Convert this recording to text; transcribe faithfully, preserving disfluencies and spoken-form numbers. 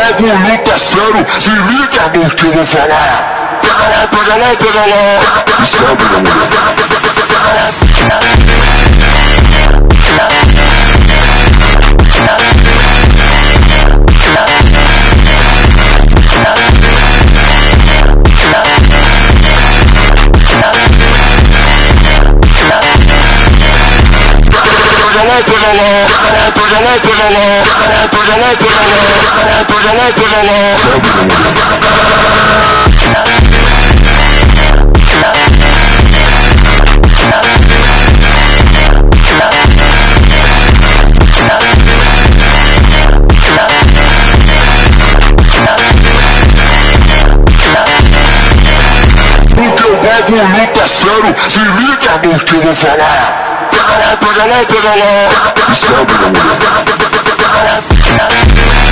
bagulho tá sério, se liga no que eu vou falar. Pega lá, pega lá, pega lá. Isso é minha mulher. Pega lá, pega lá, pega lá, pega lá, pega lá, pega lá, pega lá, pega lá. Isso é minha mulher. Porque o bagulho tá sério, se liga no que eu vou falar. Pega lá, pega lá, pega lá. Isso é minha mulher.